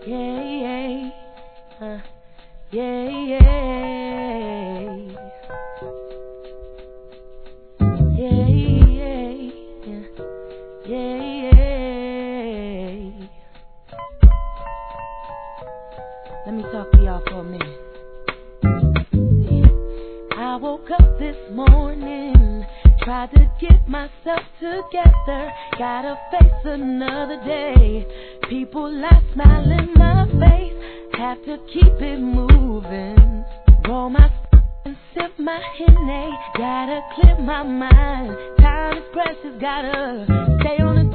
Yeah, yeah, yeah, yeah, yeah, yeah, yeah. Let me talk to y'all for a minute. I woke up this morning, tried to get myself together, gotta face another day. People lie, smile in my face, have to keep it moving. Roll my and sip my Henny, gotta clear my mind. Time is precious, gotta stay on the